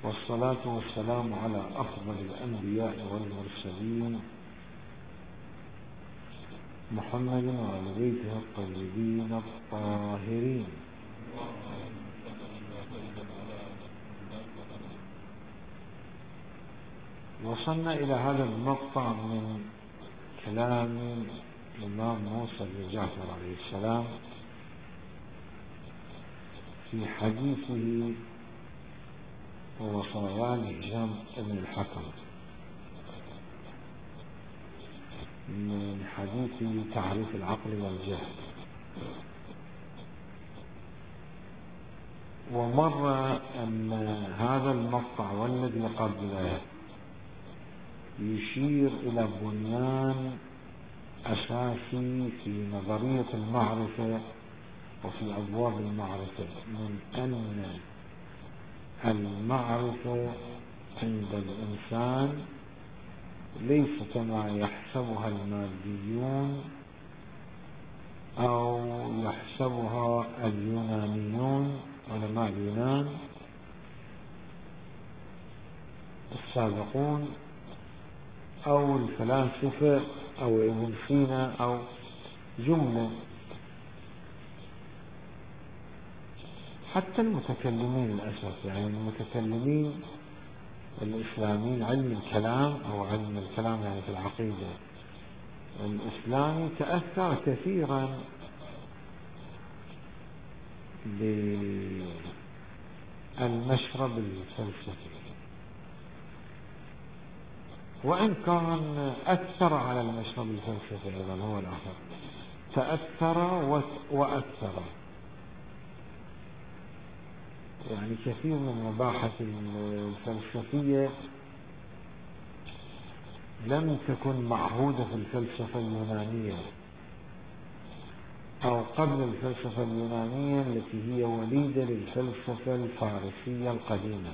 والصلاة والسلام على أفضل الأنبياء والمرسلين محمد وعلى بيته الطيبين الطاهرين. وصلنا إلى هذا المقطع من كلام الإمام موسى بن جعفر عليه السلام في حديثه ووصايا هشام بن الحكم من حديث تعريف العقل والجهل. ومر أن هذا المقطع والذي قبله يشير إلى بنيان أساسي في نظرية المعرفة وفي أبواب المعرفة، من أن المعرفة عند الإنسان ليس كما يحسبها الماديون أو يحسبها اليونانيون، علماء اليونان السابقون، أو الفلاسفة أو ابن سينا أو جملة، حتى المتكلمين للأسف، يعني المتكلمين الإسلاميين، علم الكلام أو علم الكلام يعني في العقيدة الإسلامي تأثر كثيرا بالمشرب الفلسفي، وإن كان أثر على المشرب الفلسفي أيضا هو الآخر، تأثر وأثر. يعني كثير من المباحث الفلسفية لم تكن معهودة في الفلسفة اليونانية أو قبل الفلسفة اليونانية التي هي وليدة للفلسفة الفارسية القديمة.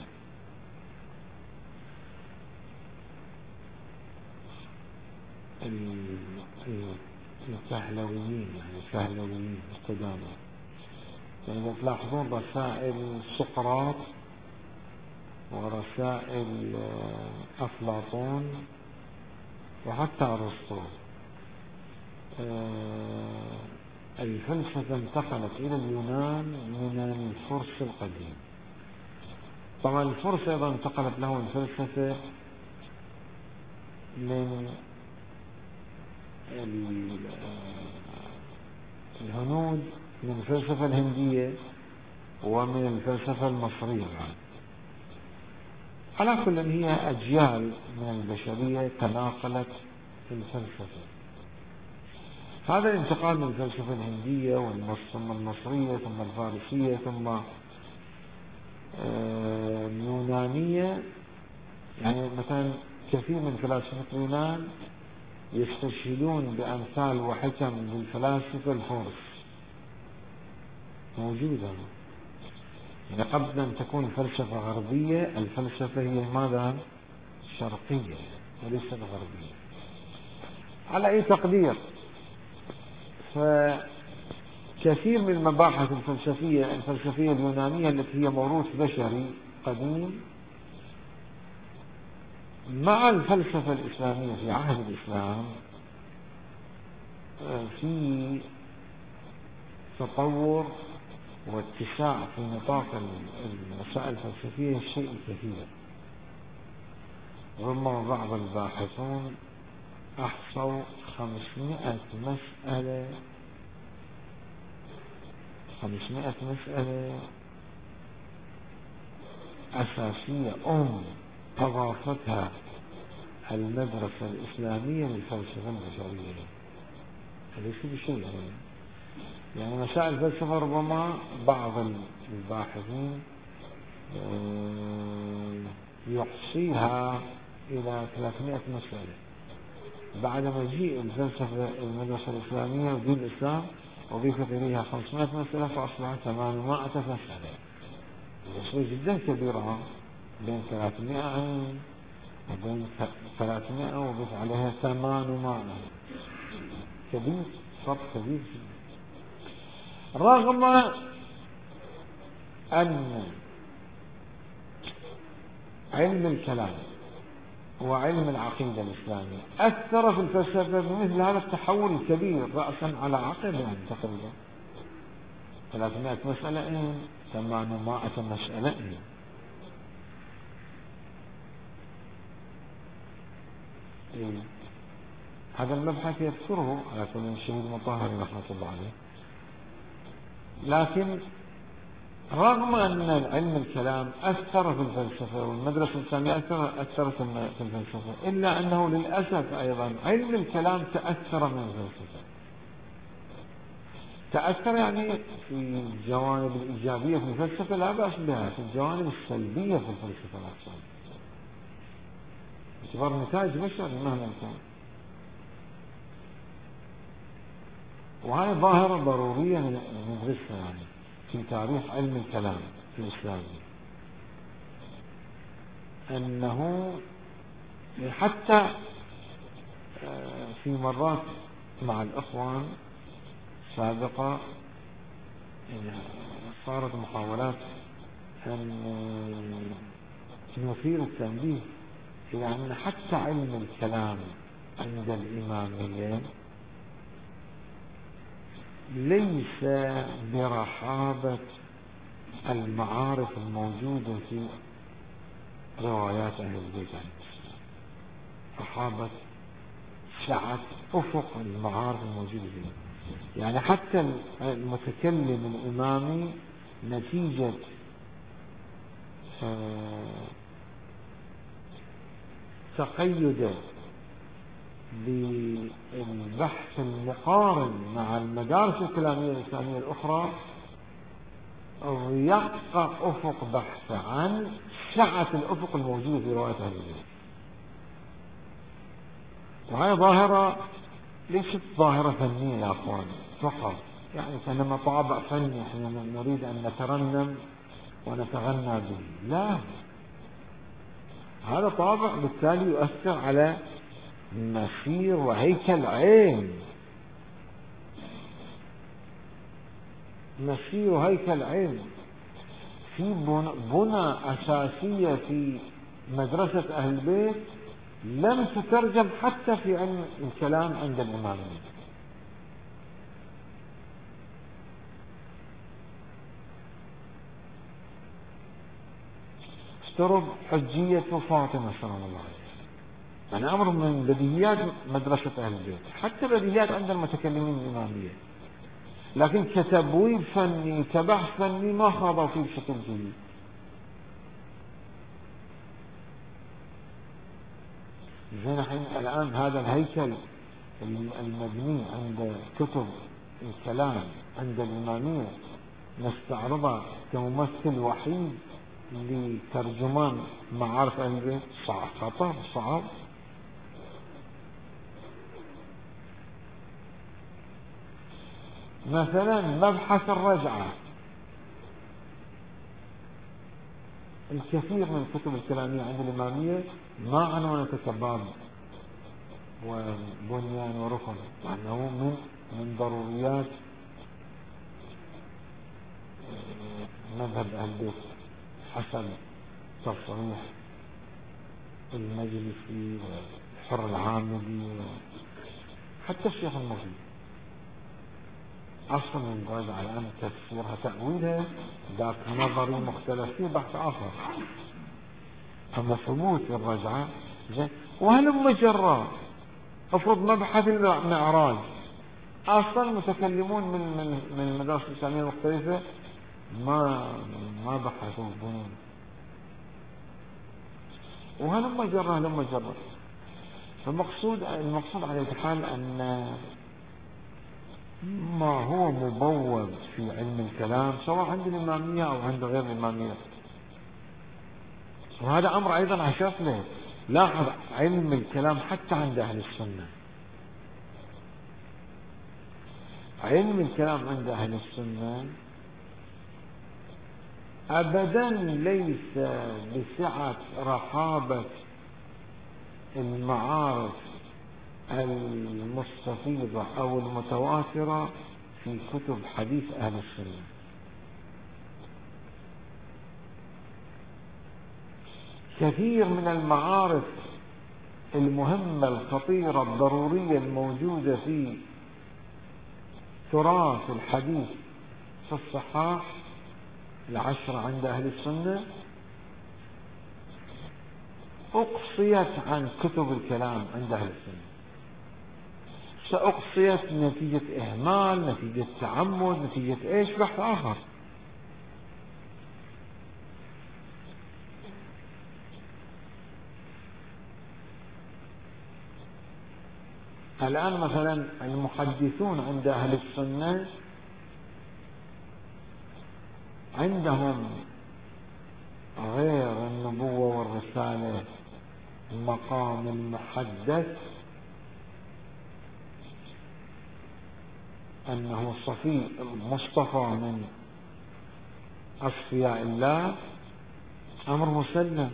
الفهلويين، يعني الفهلويين القدامى، يعني تلاحظون رسائل سقراط ورسائل أفلاطون وحتى أرسطو، الفلسفة انتقلت إلى اليونان من الفرس القديم. طبعا الفرس أيضا انتقلت له الفلسفة من الهنود، من الفلسفة الهندية ومن الفلسفة المصرية. على كل هي أجيال من البشرية تناقلت في الفلسفة. هذا الانتقال من الفلسفة الهندية ثم المصرية ثم الفارسية ثم اليونانية، يعني مثلا كثير من فلاسفة اليونان يستشهدون بأمثال وحكم بالفلاسفة الفرس موجودة. يعني قبل أن تكون الفلسفة غربية، الفلسفة هي ماذا؟ شرقية وليست غربية. على أي تقدير، فكثير من المباحث الفلسفية اليونانية التي هي موروث بشري قديم مع الفلسفة الإسلامية في عهد الإسلام في تطور واتساع في نطاق المسائل الفلسفية الشيء الكثير. ربما بعض الباحثون أحصوا 500 مسألة أساسية أضافتها المدرسة الإسلامية للفلسفة البشرية. ليس بشيء، يعني مسائل الفلسفة ربما بعض الباحثين يحصيها إلى 300 مسألة. بعد مجيء الفلسفة المدرسة الإسلامية ودين الإسلام أضيفت إليها 500 مسألة فأصبحت 800 مسألة. الأصول جدا كبيرة، بين 300 عين وبين 300 وضيف عليها 800. كبير، فرق كبير. رغم أن علم الكلام وعلم العقيدة الإسلامية أثر في الفلسفة بمثل هذا التحول الكبير رأسا على عقب يعني تقريبا 300 مسألة 800 مسألة هذا المبحث يذكره على كل الشهيد مطهر رحمة الله عليه. لكن رغم أن علم الكلام أثر في الفلسفة والمدرسة الإسلامية أثرت في الفلسفة، إلا أنه للأسف أيضا علم الكلام تأثر من الفلسفة. تأثر يعني في الجوانب الإيجابية في الفلسفة لا بأس بها، في الجوانب السلبية في الفلسفة نفسها باعتبار نتائج بشري مهما كان. وهذه ظاهرة ضرورية ندرسها يعني في تاريخ علم الكلام في الإسلام، أنه حتى في مرات مع الإخوان سابقة صارت محاولات أن نثير التنبيه إلى أن حتى علم الكلام عند الإمامية ليس برحابة المعارف الموجودة في روايات أهل البيت عن الإسلام، رحابة سعة أفق المعارف الموجودة فيها. يعني حتى المتكلم الإمامي نتيجة تقيده بالبحث المقارن مع المدارس الكلامية الإسلامية الأخرى يحقق أفق بحث عن سعة الأفق الموجودة في رواية أهل البيت. وهي ظاهرة ليست ظاهرة فنية يا أخوان فقط، يعني كأنما طابع فني احنا نريد أن نترنم ونتغنى به، لا، هذا طابع بالتالي يؤثر على مسير وهيكل علم، مسير وهيكل علم في بنى أساسية في مدرسة أهل البيت لم تترجم حتى في علم الكلام عند الإمامية. افترض حجية فاطمة سلام الله عليه، يعني أمر من بديهيات مدرسة أهل البيت، حتى بديهيات عند المتكلمين الإمامية، لكن كتبويب فني كبحث فني ما خاضوا فيه بشكل جيد. زين الآن هذا الهيكل المبني عند كتب الكلام عند الإمامية نستعرضها كممثل وحيد لترجمان معارف أهل البيت، خطر صعب. مثلا مبحث الرجعة، الكثير من الكتب الكلامية عند الإمامية ما عنونت كباب وبنيان وركن، لأنه من ضروريات مذهب أهل البيت حسب تصريح المجلسي والحر العامدي حتى الشيخ المفيد. أصلا من الرجعة الآن تفسيرها تأويلها ذات نظري مختلف فيه بحث آخر، أما ثبوت الرجعة وهلم جرى. افرض مبحث المعراج، أصلا المتكلمون من المدارس الإسلامية المختلفة ما بحثوا الظنون، وهلم جرى. فالمقصود على الحال أن ما هو مبوب في علم الكلام سواء عند الإمامية أو عند غير الإمامية، وهذا أمر أيضا عشاف له. لاحظ علم الكلام حتى عند أهل السنة، علم الكلام عند أهل السنة أبدا ليس بسعة رحابة المعارف المستفيضة أو المتواترة في كتب حديث أهل السنة. كثير من المعارف المهمة الخطيرة الضرورية الموجودة في تراث الحديث في الصحاح العشرة عند أهل السنة أقصيت عن كتب الكلام عند أهل السنة. سأقصيت نتيجة إهمال، نتيجة تعمد، نتيجة إيش، بحث آخر. الآن مثلا المحدثون عند أهل السنة عندهم غير النبوة والرسالة مقام المحدث أنه صفي مصطفى من أصفياء الله، أمر مسلم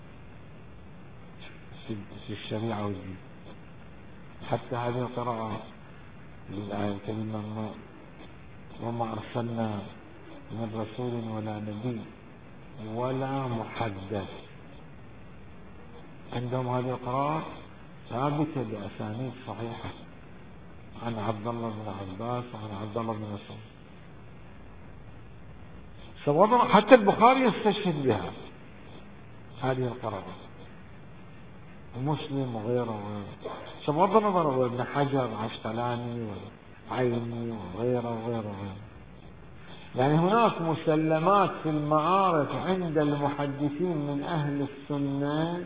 في الشريعة والدين. حتى هذه القراءة للآية الكريمة وما أرسلنا من رسول ولا نبي ولا محدث، عندهم هذه القراءة ثابتة بأسانيد صحيحة عن عبد الله بن عباس وعن عبد الله بن مسعود. حتى البخاري يستشهد بها هذه القراءة، ومسلم وغيره. بغض النظر وابن حجر عسقلاني وعيني وغيره. يعني هناك مسلمات في المعارف عند المحدثين من أهل السنة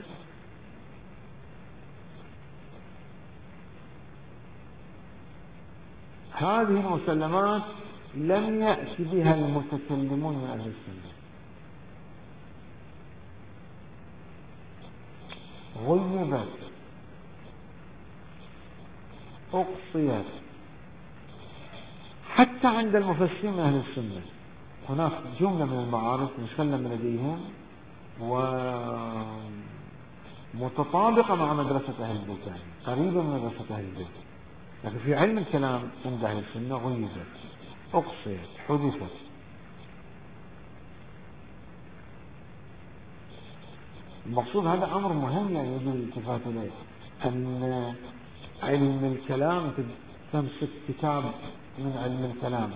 هذه المسلمات لم يأتي بها المتكلمون من أهل السنة، غيبت، أقصيت. حتى عند المفسرين من أهل السنة هناك جملة من المعارف مسلمة لديهم ومتطابقة مع مدرسة أهل البيت، يعني قريبة من مدرسة أهل البيت، لكن في علم الكلام عند أهل السنة غيبت، أقصيت، حدثت. المقصود هذا أمر مهم يعني يجب الالتفات إليه، أن علم الكلام تمسك كتاب من علم الكلام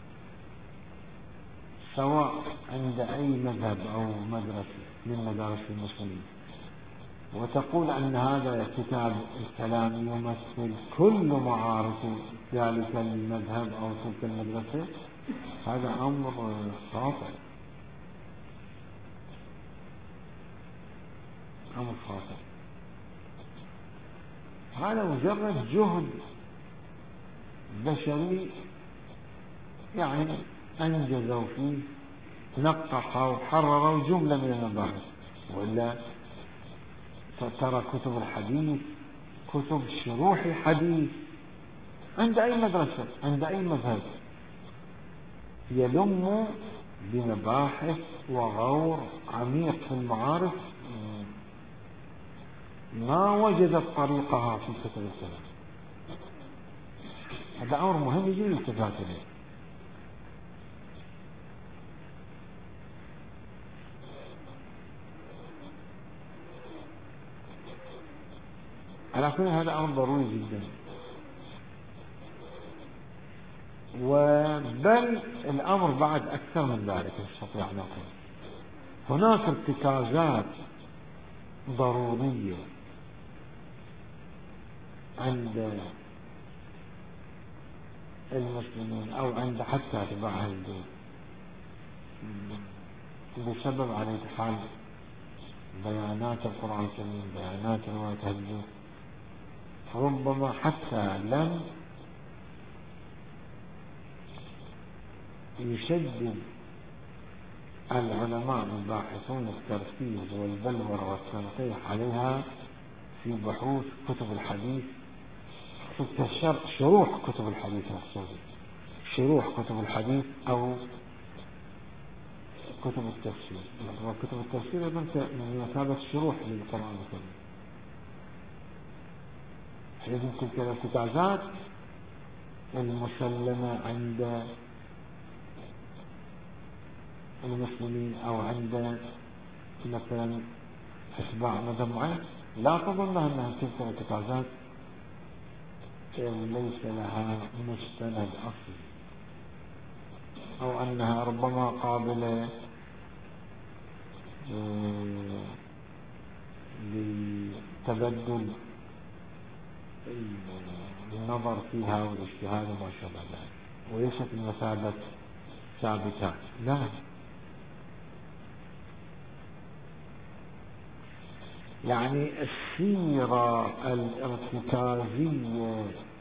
سواء عند أي مذهب أو مدرسة من مدارس المسلمين، وتقول أن هذا الكتاب الكلامي يمثل كل معارف ذلك المذهب أو تلك المدرسة، هذا أمر خاطئ، أمر خاطئ. هذا مجرد جهد بشري يعني أنجزوا فيه، نقحوا وحرروا جملة من المباحث. وإلا ترى كتب الحديث، كتب شروح الحديث عند أي مدرسة عند أي مذهب يلم بمباحث وغور عميق في المعارف ما وجدت طريقها في كتب الكلام. هذا أمر مهم يجب الالتفات إليه. على كل هذا أمر ضروري جدا. وبل الأمر بعد أكثر من ذلك نستطيع أن نقول هناك ارتكازات ضرورية عند المسلمين أو عند حتى أتباع أهل البيت بسبب على حال بيانات القرآن الكريم، بيانات رواية أهل البيت، ربما حتى لم يشدد العلماء الباحثون التركيز والبلور والتنقيح عليها في بحوث كتب الحديث، شروح كتب الحديث مقصودة، شروح كتب الحديث أو كتب التفسير. وكتب التفسير من مثابة شروح للقرآن الكريم. حيث تلك الارتكازات المسلمة عند المسلمين أو عند مثلا أتباع مذهب معين لا تظن أنها تلك الاعتقادات ليس لها مستند أصلي، أو أنها ربما قابلة لتبدل النظر فيها والاجتهاد وما شابه ذلك، وليست بمثابة ثابتات. لا، يعني السيرة الارتكازية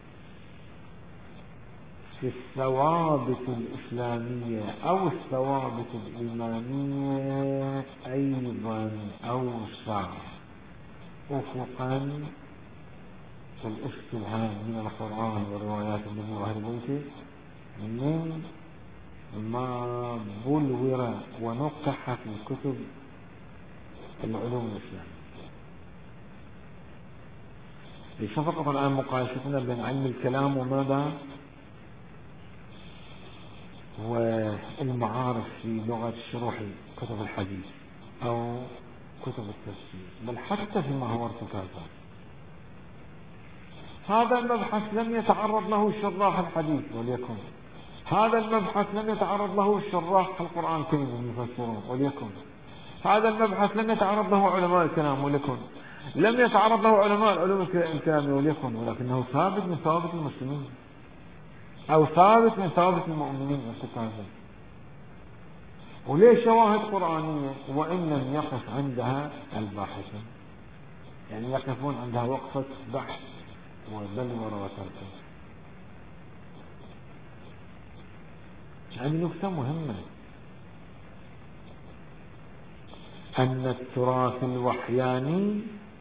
في الثوابت الإسلامية أو الثوابت الإيمانية أيضا أوسع أفقا في الاستلهام من القرآن وروايات النبي وأهل بيته من ما بلور ونقح في كتب العلوم الإسلامية. ليس فقط الآن مقايستنا بين علم الكلام وماذا والمعارف في لغة شروح كتب الحديث أو كتب التفسير، بل حتى فيما هو ارتكازات. هذا المبحث لم يتعرض له شراح الحديث وليكن، هذا المبحث لم يتعرض له شراح القرآن الكريم المفسرون وليكن، هذا المبحث لم يتعرض له علماء الكلام وليكن، لم يتعرض له علماء العلوم الكلام وليكن، ولكنه ثابت من ثوابت المسلمين أو ثابت من ثوابت المؤمنين ارتكازا، وليه شواهد قرآنية وإن لم يقف عندها الباحثين، يعني يقفون عندها وقفة بحث وبلورة وتركيز. يعني نكتة مهمة أن التراث الوحياني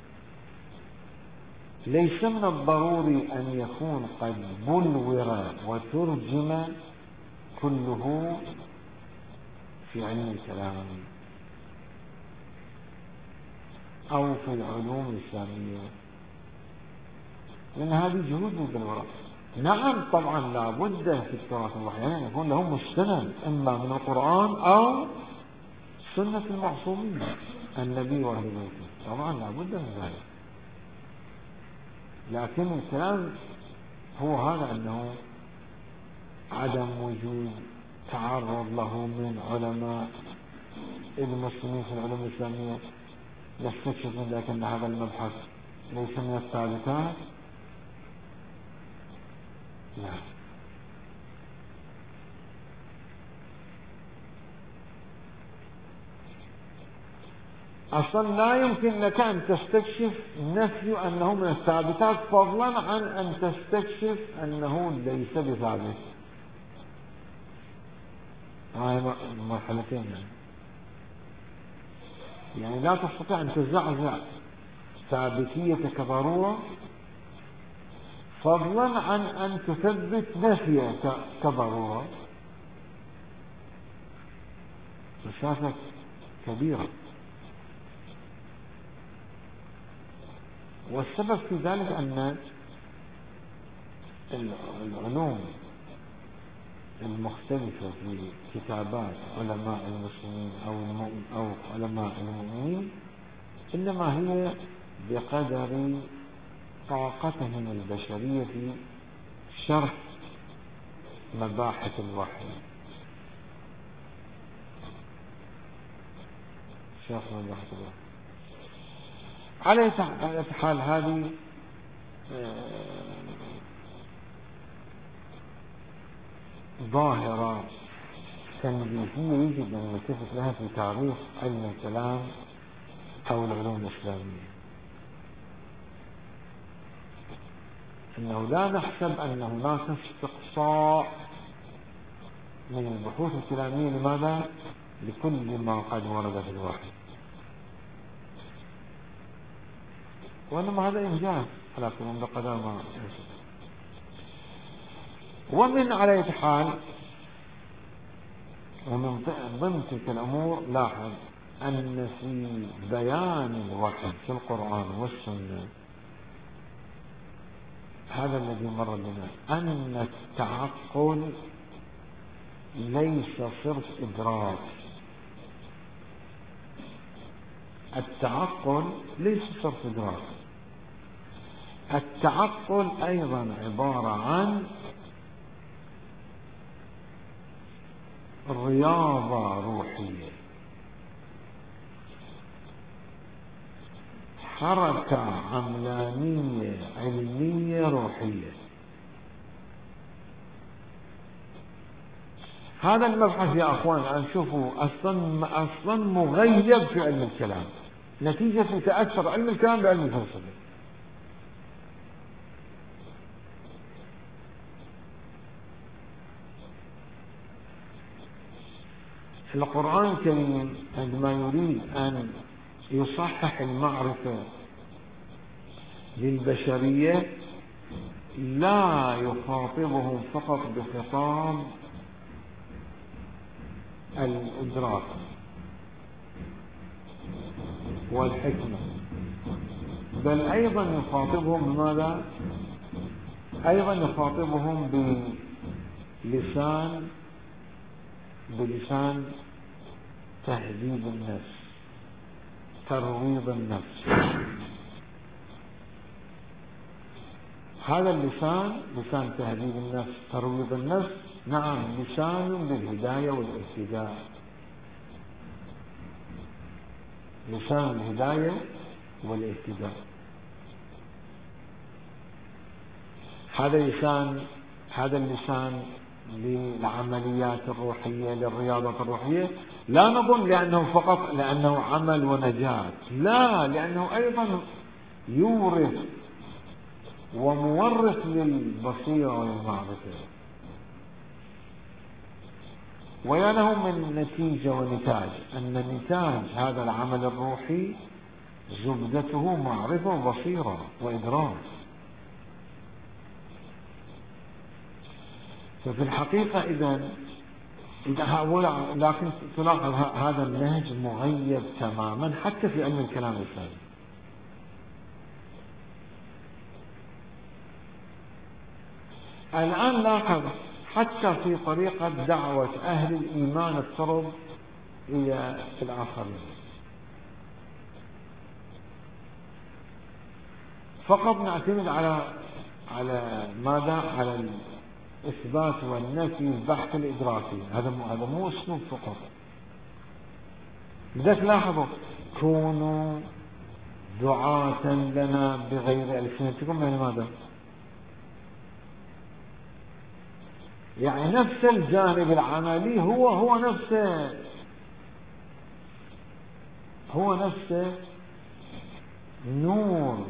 ليس من الضروري أن يكون قد بلور وترجم كله في علم الكلام أو في العلوم الإسلامية، لأن هذه جهود بالبلورة. نعم طبعا لا بد في التراث الوحياني أن يكون له مستند إما من القرآن أو سنة المعصومين النبي وأهل بيته، طبعا لا بد من ذلك. لكن الكلام هو هذا، أنه عدم وجود تعرض له من علماء المسلمين في العلوم الإسلامية يستكشف من ذلك أن هذا المبحث ليس من الثابتات. لا، أصلا لا يمكن لك أن تستكشف نفي أنه من الثابتات فضلا عن أن تستكشف أنه ليس بثابت. هاي مرحلتين، يعني لا تستطيع أن تزعزع ثابتيتك ضرورة فضلا عن أن تثبت نفيك كضرورة. مسافة كبيرة، والسبب في ذلك أن العلوم المختلفة في كتابات علماء المسلمين أو علماء المؤمنين إنما هي بقدر طاقتهم البشرية في شرح مباحث الوحي، شرح مباحث الوحي. على حال هذه ظاهرة تنبيهية يجب أن نلتفت لها في تعريف علم الكلام أو العلوم الإسلامية، أنه لا نحسب أن هناك استقصاء من البحوث الكلامية لماذا؟ لكل ما قد ورد في الوحي، وإنما هذا إنجاز على كل بقدر ما يصل. ومن على حال ومن ضمن تلك الأمور لاحظ أن في بيان الوحي في القرآن والسنة هذا الذي مر بنا أن التعقل ليس صرف إدراك، التعقل ليس صرف إدراك. التعقل أيضا عبارة عن رياضة روحية، حركة عملانية علمية روحية. هذا المبحث يا أخوان الآن شوفوا أصلا مغيب في علم الكلام نتيجة تأثر علم الكلام بعلم الفلسفة. القرآن الكريم عندما يريد أن يصحح المعرفة للبشرية لا يخاطبهم فقط بخطاب الإدراك والحكمة، بل أيضا يخاطبهم بماذا؟ أيضا يخاطبهم بلسان تهذيب النفس، ترويض النفس. هذا اللسان لسان تهذيب النفس، ترويض النفس، نعم لسان للهداية والاهتداء، لسان الهداية والاهتداء. هذا اللسان للعمليات الروحية، للرياضة الروحية. لا نظن لأنه فقط لأنه عمل ونجاة، لا، لأنه أيضا يورث ومورث للبصيرة والمعرفة، ويا له من نتيجة ونتاج، أن نتاج هذا العمل الروحي زبدته معرفة وبصيرة وإدراك. ففي الحقيقة إذن لكن تلاحظ هذا النهج مغيب تماما حتى في علم الكلام الإسلامي. الآن لاحظ حتى في طريقة دعوة أهل الإيمان الترب إلى الآخرين، فقط نعتمد على ماذا؟ على الإثبات والنفي البحث الإدراكي. هذا مو أسلوب فقط. لذلك لاحظوا كونوا دعاة لنا بغير ألسنتكم، يعني ماذا؟ يعني نفس الجانب العملي هو نفسه نور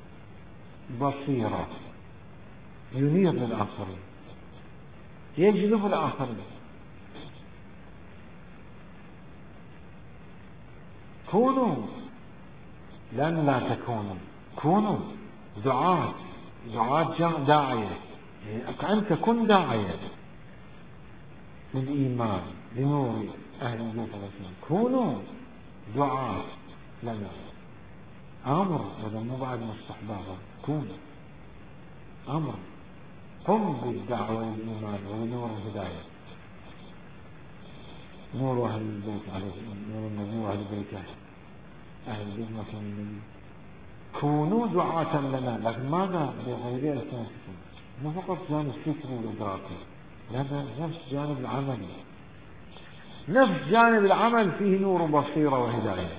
بصيرة ينير للآخرين، يجذب الآخرين. كونوا لن لا تكونوا، كونوا دعاة داعية. أنت كن داعية للإيمان لنور أهل البيت الرسول، كونوا دعاة لنا. أمر، هذا مو بعد مستحبابا، كون أمر، قم بالدعوة للإيمان ونور الهداية، نور أهل البيت عليهم، نور النبي وأهل بيته، أهل البيت مكان النبي. كونوا دعاة لنا، لكن ماذا؟ بغير ألسنتكم، مو فقط جانب فكري وإدراكي، هذا نفس جانب العمل، نفس جانب العمل فيه نور بصيرة وهداية،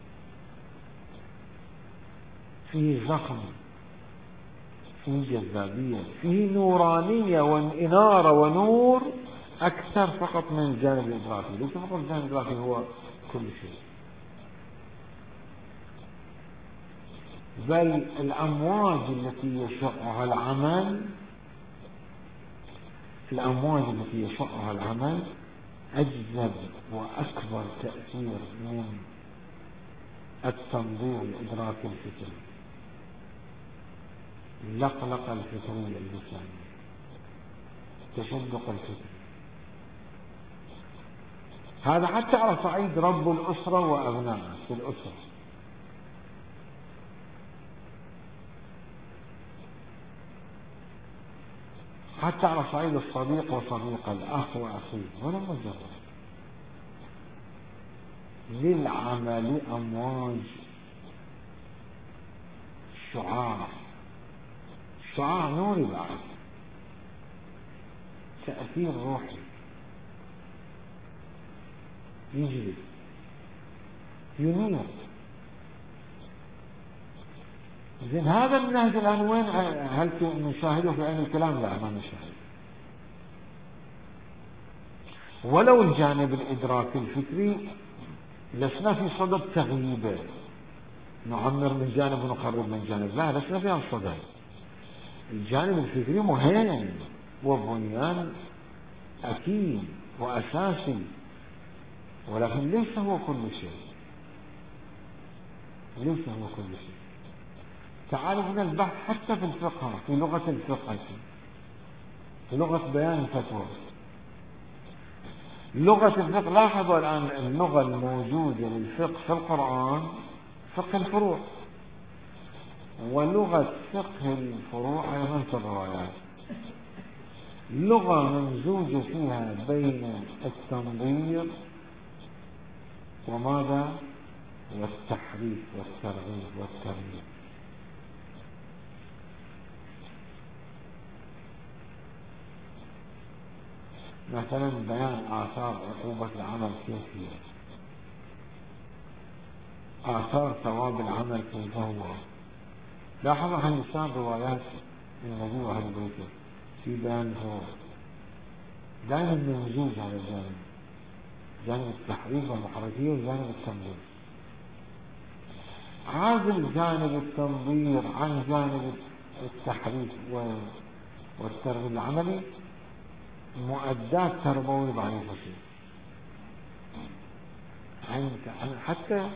فيه زخم، فيه جذابية، فيه نورانية وإنارة ونور أكثر فقط من الجانب الإدراكي. ليس فقط الجانب الإدراكي هو كل شيء، بل الأمواج التي يشعها العمل أجذب وأكبر تأثير من التنظير الإدراكي الفكري، اللقلقة الفكرية اللسانية، التشدق الفكري. هذا حتى على صعيد رب الأسرة وأبنائه في الأسرة، حتى على صعيد الصديق وصديقه، الأخ وأخيه، ولا مجرد. للعمل أمواج شعاع نوري بعد، تأثير روحي يجري ينير. زين هذا النهج الآن وين؟ هل نشاهده في علم الكلام؟ لا، ما نشاهده. ولو الجانب الإدراكي الفكري لسنا في صدد تغييبه، نعمر من جانب ونقرب من جانب، لا، لسنا في الصدد. الجانب الفكري مهم وبنيان أكيد وأساسي، ولكن ليس هو كل شيء، ليس هو كل شيء. تعالوا هنا البحث حتى في الفقه، في لغة الفقه، في لغة بيان الفتوى، لغة الفقه. لاحظوا الآن اللغة الموجودة للفقه في القرآن فقه الفروع، ولغة فقه الفروع أيضا في الروايات، لغة ممزوجة فيها بين التنظير وماذا؟ والتحريف والترغيب والترهيب. مثلا بيان آثار عقوبة العمل كيف هي، آثار ثواب العمل كيف هو. لاحظوا عن لسان روايات النبي وأهل بيته في بيان الفروع دائما ممزوج على الجانب، جانب التحريف والمحرفية وجانب التنظير. عازل جانب التنظير عن جانب التحريف والترغيب العملي مؤدات تربوية ضعيفة فيه. حتى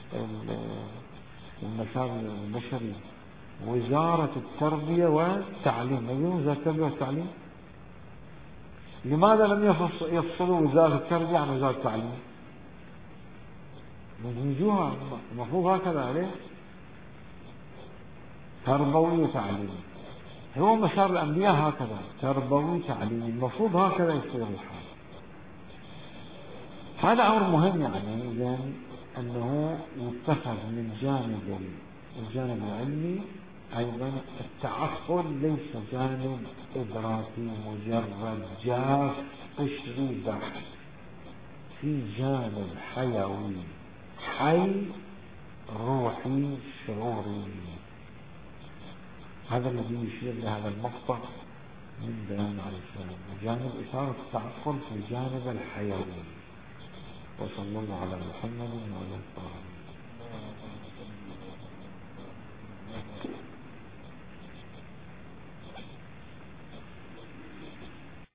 المسار البشري، وزارة التربية والتعليم، وزارة التربية والتعليم، لماذا لم يفصلوا وزارة التربية عن وزارة التعليم؟ مزجوها، المفروض هكذا عليه، تربوي وتعليمي. هو مسار الأنبياء هكذا، تربوي تعليمي، المفروض هكذا يصير الحال. هذا أمر مهم، يعني إذن أنه يتخذ من الجانب العلمي أيضا التعقل ليس جانب إدراكي مجرد جاف قشري بحت، في جانب حيوي حي روحي شعوري. هذا الذي يشير لهذا المقطع من بيان عليه السلام، جانب إثارة التعقل في الجانب الحيوي. وصلى الله على محمد وعلى آله.